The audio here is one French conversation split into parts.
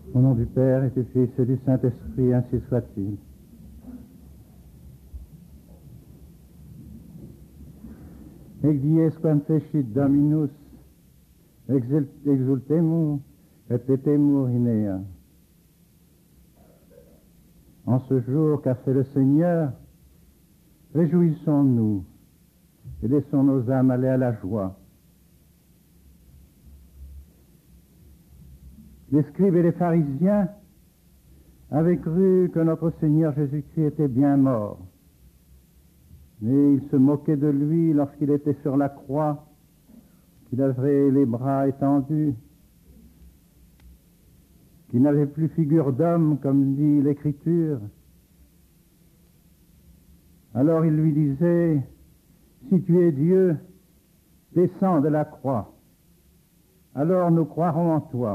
Au nom du Père et du Fils et du Saint-Esprit, ainsi soit-il. Ec dies quam fecit Dominus, exultemur et petemur in ea. En ce jour qu'a fait le Seigneur, réjouissons-nous et laissons nos âmes aller à la joie. Les scribes et les pharisiens avaient cru que notre Seigneur Jésus-Christ était bien mort. Mais ils se moquaient de lui lorsqu'il était sur la croix, qu'il avait les bras étendus, qu'il n'avait plus figure d'homme, comme dit l'Écriture. Alors ils lui disaient, « Si tu es Dieu, descends de la croix, alors nous croirons en toi. »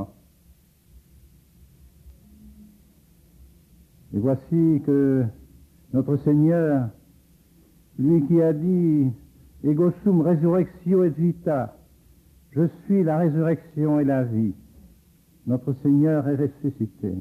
Et voici que notre Seigneur, lui qui a dit « Ego sum resurrectio et vita », « Je suis la résurrection et la vie », notre Seigneur est ressuscité.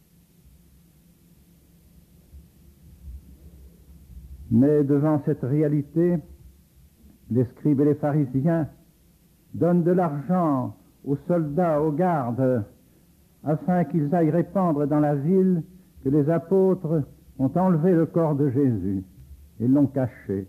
Mais devant cette réalité, les scribes et les pharisiens donnent de l'argent aux soldats, aux gardes, afin qu'ils aillent répandre dans la ville que les apôtres ont enlevé le corps de Jésus et l'ont caché.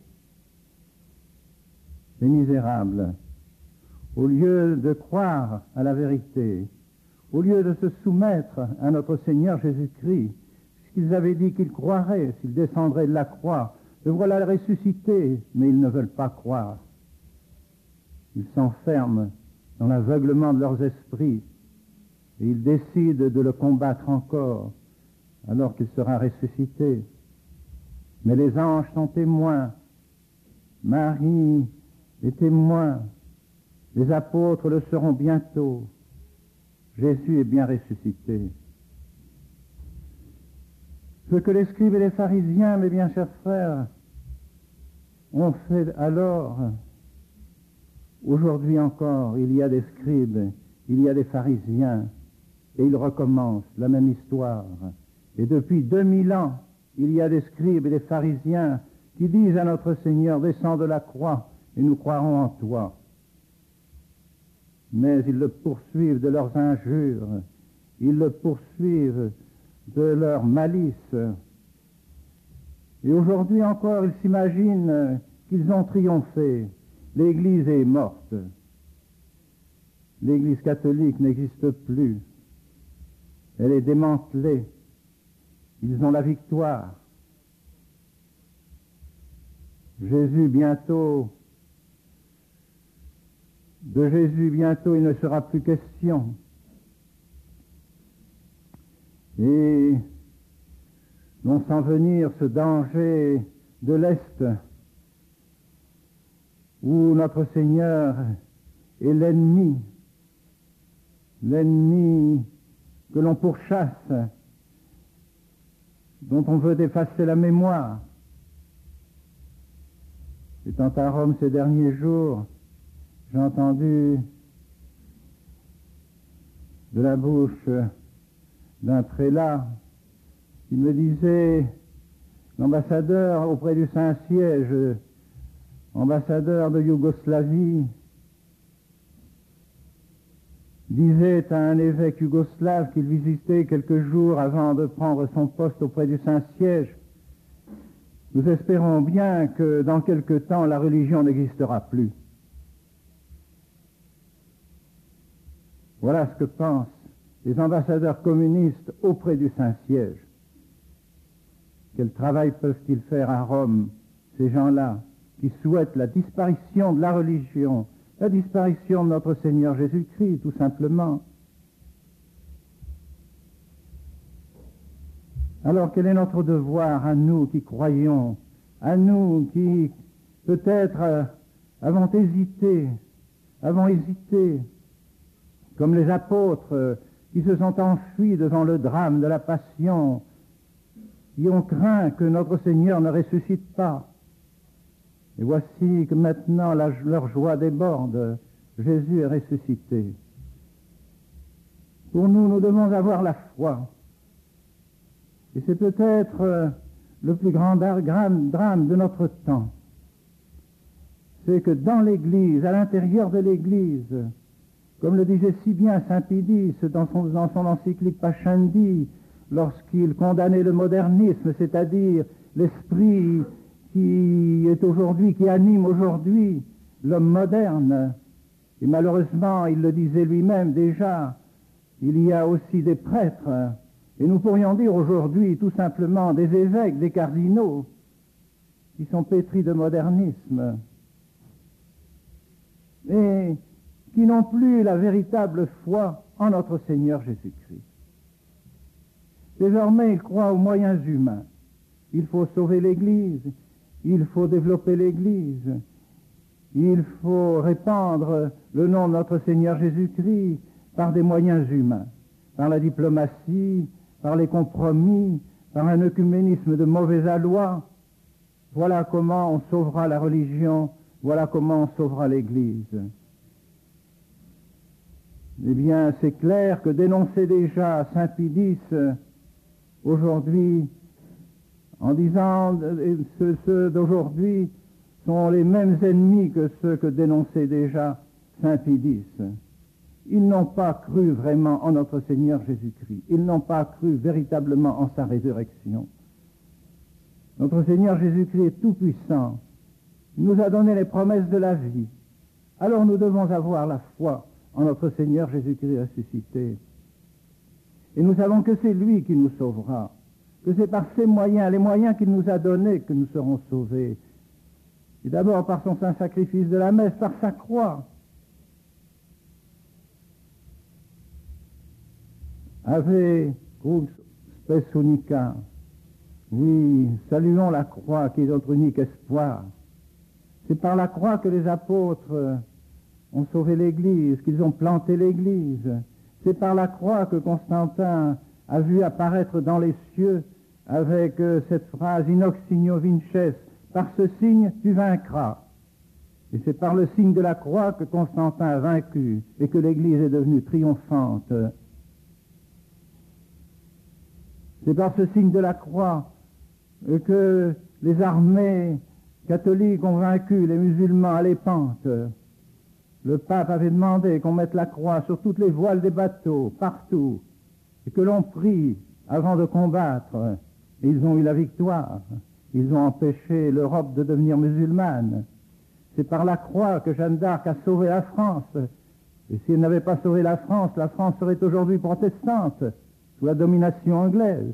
Les misérables, au lieu de croire à la vérité, au lieu de se soumettre à notre Seigneur Jésus-Christ, puisqu'ils avaient dit qu'ils croiraient s'ils descendraient de la croix, le voilà le ressuscité, mais ils ne veulent pas croire. Ils s'enferment dans l'aveuglement de leurs esprits et ils décident de le combattre encore alors qu'il sera ressuscité. Mais les anges sont témoins, Marie est témoin, les apôtres le seront bientôt. Jésus est bien ressuscité. Ce que les scribes et les pharisiens, mes bien chers frères, ont fait alors, aujourd'hui encore, il y a des scribes, il y a des pharisiens, et ils recommencent la même histoire. Et depuis 2000 ans, il y a des scribes et des pharisiens qui disent à notre Seigneur, descends de la croix et nous croirons en toi. Mais ils le poursuivent de leurs injures, ils le poursuivent de leur malice. Et aujourd'hui encore, ils s'imaginent qu'ils ont triomphé. L'Église est morte. L'Église catholique n'existe plus. Elle est démantelée. Ils ont la victoire. Jésus bientôt, de Jésus bientôt, il ne sera plus question. Et l'on sent venir ce danger de l'Est, où notre Seigneur est l'ennemi que l'on pourchasse, dont on veut effacer la mémoire. Étant à Rome ces derniers jours, j'ai entendu de la bouche d'un prélat qui me disait, l'ambassadeur auprès du Saint-Siège, ambassadeur de Yougoslavie, disait à un évêque yougoslave qu'il visitait quelques jours avant de prendre son poste auprès du Saint-Siège, nous espérons bien que dans quelque temps la religion n'existera plus. Voilà ce que pensent les ambassadeurs communistes auprès du Saint-Siège. Quel travail peuvent-ils faire à Rome, ces gens-là, qui souhaitent la disparition de la religion, la disparition de notre Seigneur Jésus-Christ, tout simplement. Alors quel est notre devoir à nous qui croyons, à nous qui peut-être avons hésité, comme les apôtres qui se sont enfuis devant le drame de la Passion, qui ont craint que notre Seigneur ne ressuscite pas. Et voici que maintenant leur joie déborde. Jésus est ressuscité. Pour nous, nous devons avoir la foi. Et c'est peut-être le plus grand drame de notre temps. C'est que dans l'Église, à l'intérieur de l'Église, comme le disait si bien saint Pidis dans son encyclique Pascendi, lorsqu'il condamnait le modernisme, c'est-à-dire l'esprit qui est aujourd'hui, qui anime aujourd'hui l'homme moderne. Et malheureusement, il le disait lui-même déjà, il y a aussi des prêtres, et nous pourrions dire aujourd'hui tout simplement des évêques, des cardinaux, qui sont pétris de modernisme, et qui n'ont plus la véritable foi en notre Seigneur Jésus-Christ. Désormais, ils croient aux moyens humains. Il faut sauver l'Église, il faut développer l'Église, il faut répandre le nom de notre Seigneur Jésus-Christ par des moyens humains, par la diplomatie, par les compromis, par un œcuménisme de mauvais aloi. Voilà comment on sauvera la religion, voilà comment on sauvera l'Église. Eh bien, c'est clair que dénoncer déjà saint Pidis aujourd'hui, en disant ceux d'aujourd'hui sont les mêmes ennemis que ceux que dénonçait déjà saint Pidis. Ils n'ont pas cru vraiment en notre Seigneur Jésus-Christ. Ils n'ont pas cru véritablement en sa résurrection. Notre Seigneur Jésus-Christ est tout-puissant. Il nous a donné les promesses de la vie. Alors nous devons avoir la foi en notre Seigneur Jésus-Christ ressuscité. Et nous savons que c'est lui qui nous sauvera, que c'est par ses moyens, les moyens qu'il nous a donnés, que nous serons sauvés. Et d'abord par son saint sacrifice de la messe, par sa croix. Ave crux spes unica. Oui, saluons la croix qui est notre unique espoir. C'est par la croix que les apôtres ont sauvé l'Église, qu'ils ont planté l'Église. C'est par la croix que Constantin a vu apparaître dans les cieux avec cette phrase « Inox signo vinces », par ce signe tu vaincras. Et c'est par le signe de la croix que Constantin a vaincu et que l'Église est devenue triomphante. C'est par ce signe de la croix que les armées catholiques ont vaincu les musulmans à l'épante. Le pape avait demandé qu'on mette la croix sur toutes les voiles des bateaux, partout, et que l'on prie avant de combattre. Et ils ont eu la victoire. Ils ont empêché l'Europe de devenir musulmane. C'est par la croix que Jeanne d'Arc a sauvé la France. Et si elle n'avait pas sauvé la France serait aujourd'hui protestante, sous la domination anglaise.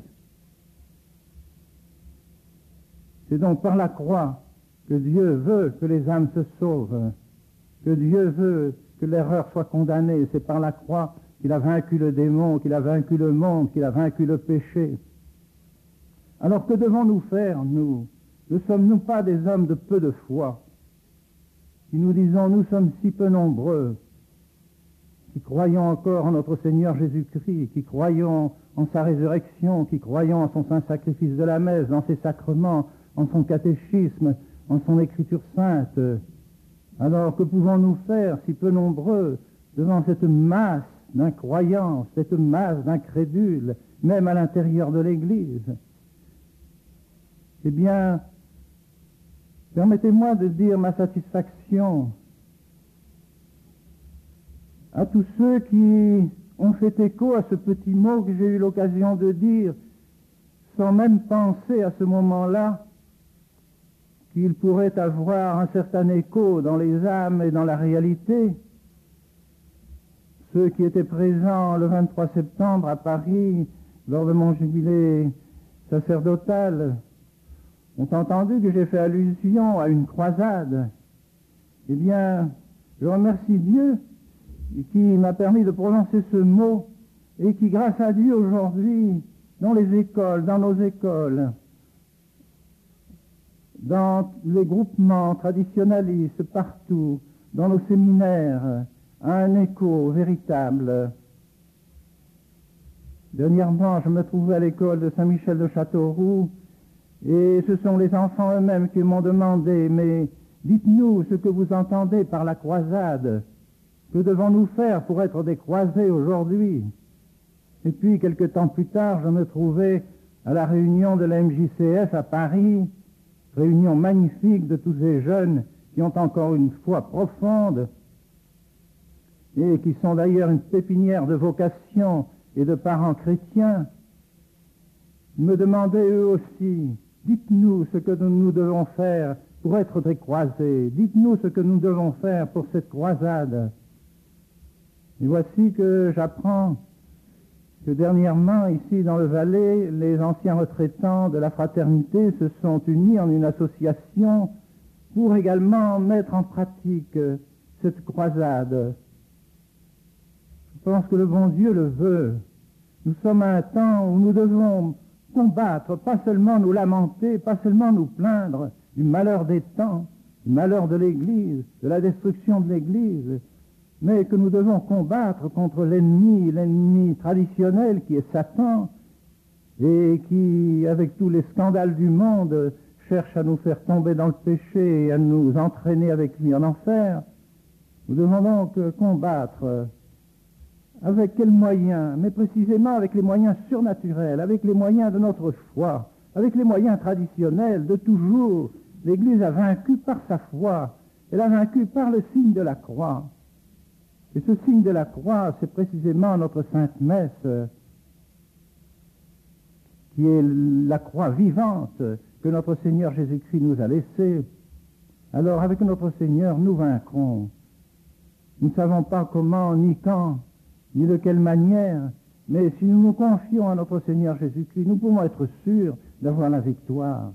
C'est donc par la croix que Dieu veut que les âmes se sauvent, que Dieu veut que l'erreur soit condamnée. C'est par la croix qu'il a vaincu le démon, qu'il a vaincu le monde, qu'il a vaincu le péché. Alors que devons-nous faire, nous? Ne sommes-nous pas des hommes de peu de foi, qui nous disons, nous sommes si peu nombreux, qui croyons encore en notre Seigneur Jésus-Christ, qui croyons en sa résurrection, qui croyons en son saint sacrifice de la messe, dans ses sacrements, en son catéchisme, en son écriture sainte. Alors que pouvons-nous faire, si peu nombreux, devant cette masse d'incroyants, cette masse d'incrédules, même à l'intérieur de l'Église? Eh bien, permettez-moi de dire ma satisfaction à tous ceux qui ont fait écho à ce petit mot que j'ai eu l'occasion de dire, sans même penser à ce moment-là qu'il pourrait avoir un certain écho dans les âmes et dans la réalité. Ceux qui étaient présents le 23 septembre à Paris, lors de mon jubilé sacerdotal, ont entendu que j'ai fait allusion à une croisade. Eh bien, je remercie Dieu qui m'a permis de prononcer ce mot et qui, grâce à Dieu, aujourd'hui, dans les écoles, dans nos écoles, dans les groupements traditionnalistes, partout, dans nos séminaires, a un écho véritable. Dernièrement, je me trouvais à l'école de Saint-Michel de Châteauroux et ce sont les enfants eux-mêmes qui m'ont demandé « Mais dites-nous ce que vous entendez par la croisade. Que devons-nous faire pour être des croisés aujourd'hui ?» Et puis, quelque temps plus tard, je me trouvais à la réunion de la MJCS à Paris, réunion magnifique de tous ces jeunes qui ont encore une foi profonde et qui sont d'ailleurs une pépinière de vocation et de parents chrétiens. Ils me demandaient eux aussi, dites-nous ce que nous devons faire pour être des croisés, dites-nous ce que nous devons faire pour cette croisade. Et voici que j'apprends que dernièrement, ici dans le Valais, les anciens retraitants de la fraternité se sont unis en une association pour également mettre en pratique cette croisade. Je pense que le bon Dieu le veut. Nous sommes à un temps où nous devons combattre, pas seulement nous lamenter, pas seulement nous plaindre du malheur des temps, du malheur de l'Église, de la destruction de l'Église, mais que nous devons combattre contre l'ennemi traditionnel qui est Satan et qui, avec tous les scandales du monde, cherche à nous faire tomber dans le péché et à nous entraîner avec lui en enfer. Nous devons donc combattre. Avec quels moyens? Mais précisément avec les moyens surnaturels, avec les moyens de notre foi, avec les moyens traditionnels de toujours. L'Église a vaincu par sa foi, elle a vaincu par le signe de la croix. Et ce signe de la croix, c'est précisément notre Sainte Messe, qui est la croix vivante que notre Seigneur Jésus-Christ nous a laissée. Alors, avec notre Seigneur, nous vaincrons. Nous ne savons pas comment, ni quand, ni de quelle manière, mais si nous nous confions à notre Seigneur Jésus-Christ, nous pouvons être sûrs d'avoir la victoire.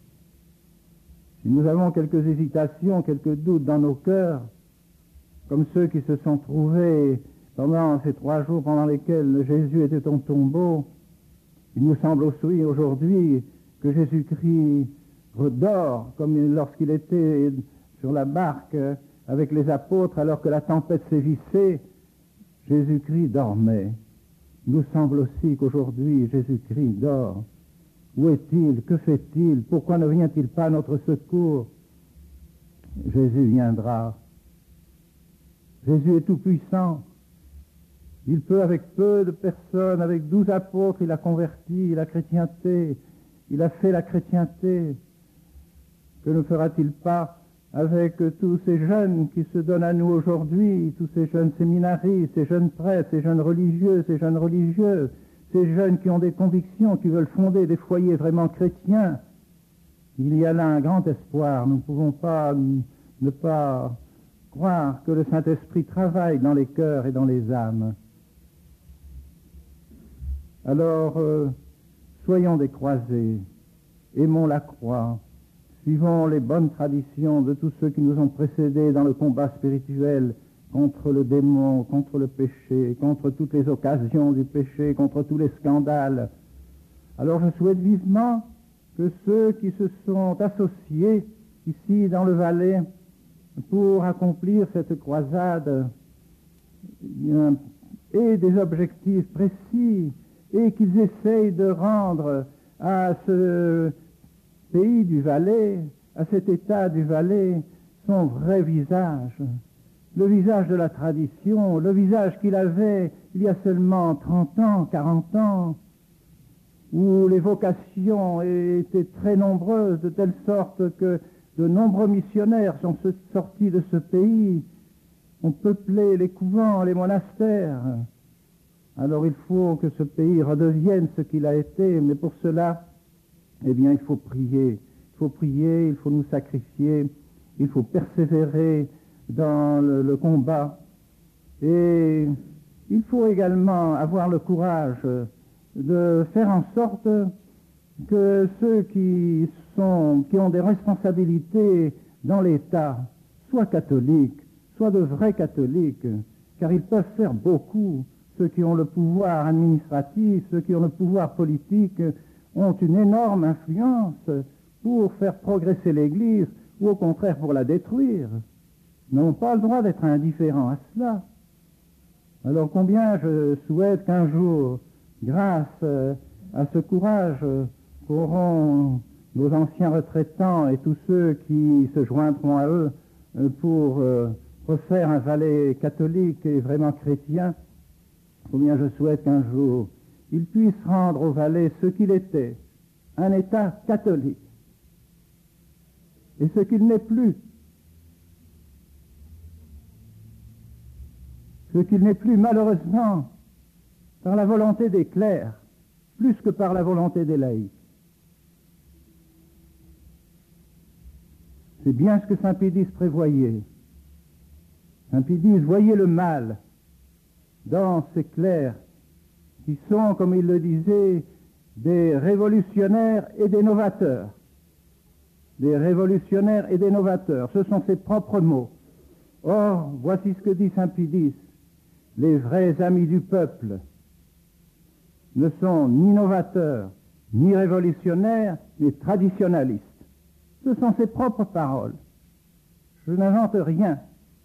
Si nous avons quelques hésitations, quelques doutes dans nos cœurs, comme ceux qui se sont trouvés pendant ces 3 jours pendant lesquels Jésus était au tombeau, il nous semble aussi aujourd'hui que Jésus-Christ dort comme lorsqu'il était sur la barque avec les apôtres alors que la tempête sévissait. Jésus-Christ dormait. Il nous semble aussi qu'aujourd'hui Jésus-Christ dort. Où est-il? Que fait-il? Pourquoi ne vient-il pas à notre secours? Jésus viendra. Jésus est tout-puissant. Il peut, avec peu de personnes, avec 12 apôtres, il a converti la chrétienté. Il a fait la chrétienté. Que ne fera-t-il pas avec tous ces jeunes qui se donnent à nous aujourd'hui, tous ces jeunes séminaristes, ces jeunes prêtres, ces jeunes religieux, ces jeunes religieuses, ces jeunes qui ont des convictions, qui veulent fonder des foyers vraiment chrétiens? Il y a là un grand espoir. Nous ne pouvons pas ne pas croire que le Saint-Esprit travaille dans les cœurs et dans les âmes. Alors, soyons des croisés, aimons la croix, suivons les bonnes traditions de tous ceux qui nous ont précédés dans le combat spirituel contre le démon, contre le péché, contre toutes les occasions du péché, contre tous les scandales. Alors je souhaite vivement que ceux qui se sont associés ici dans le Valais pour accomplir cette croisade aient des objectifs précis et qu'ils essayent de rendre à ce pays du Valais, à cet état du Valais, son vrai visage, le visage de la tradition, le visage qu'il avait il y a seulement 30 ans, 40 ans, où les vocations étaient très nombreuses, de telle sorte que de nombreux missionnaires sont sortis de ce pays, ont peuplé les couvents, les monastères. Alors il faut que ce pays redevienne ce qu'il a été, mais pour cela, eh bien, il faut prier. Il faut prier, il faut nous sacrifier, il faut persévérer dans le combat. Et il faut également avoir le courage de faire en sorte que ceux qui ont des responsabilités dans l'État soient catholiques, soient de vrais catholiques, car ils peuvent faire beaucoup. Ceux qui ont le pouvoir administratif, ceux qui ont le pouvoir politique ont une énorme influence pour faire progresser l'Église ou au contraire pour la détruire. Ils n'ont pas le droit d'être indifférents à cela. Alors combien je souhaite qu'un jour, grâce à ce courage qu'auront nos anciens retraitants et tous ceux qui se joindront à eux pour refaire un Valais catholique et vraiment chrétien, combien je souhaite qu'un jour il puisse rendre au Valais ce qu'il était, un État catholique, et ce qu'il n'est plus. Ce qu'il n'est plus, malheureusement, par la volonté des clercs, plus que par la volonté des laïcs. C'est bien ce que saint Pédis prévoyait. Saint Pédis voyait le mal dans ces clercs qui sont, comme il le disait, des révolutionnaires et des novateurs. Des révolutionnaires et des novateurs, ce sont ses propres mots. Or, voici ce que dit saint Pédis. Les vrais amis du peuple ne sont ni novateurs, ni révolutionnaires, mais traditionalistes. Ce sont ses propres paroles. Je n'invente rien.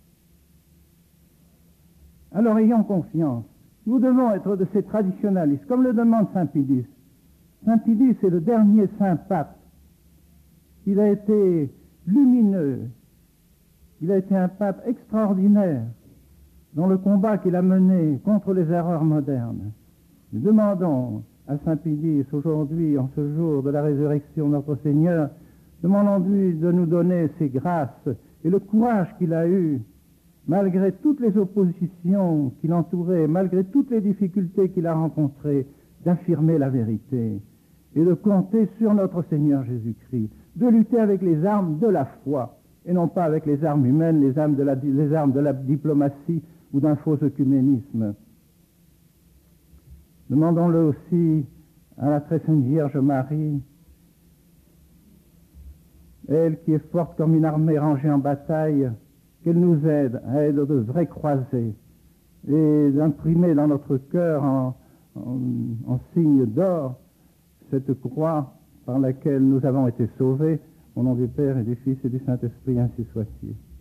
Alors ayons confiance. Nous devons être de ces traditionalistes, comme le demande saint Pédis. Saint Pédis est le dernier saint pape. Il a été lumineux. Il a été un pape extraordinaire dans le combat qu'il a mené contre les erreurs modernes. Nous demandons à saint Pédis aujourd'hui, en ce jour de la résurrection de notre Seigneur, demandons-lui de nous donner ses grâces et le courage qu'il a eu, malgré toutes les oppositions qui l'entouraient, malgré toutes les difficultés qu'il a rencontrées, d'affirmer la vérité et de compter sur notre Seigneur Jésus-Christ, de lutter avec les armes de la foi et non pas avec les armes humaines, les armes de la diplomatie ou d'un faux œcuménisme. Demandons-le aussi à la très sainte Vierge Marie, elle qui est forte comme une armée rangée en bataille, qu'elle nous aide à être de vraies croisées et d'imprimer dans notre cœur en signe d'or cette croix par laquelle nous avons été sauvés. Au nom du Père et du Fils et du Saint-Esprit, ainsi soit-il.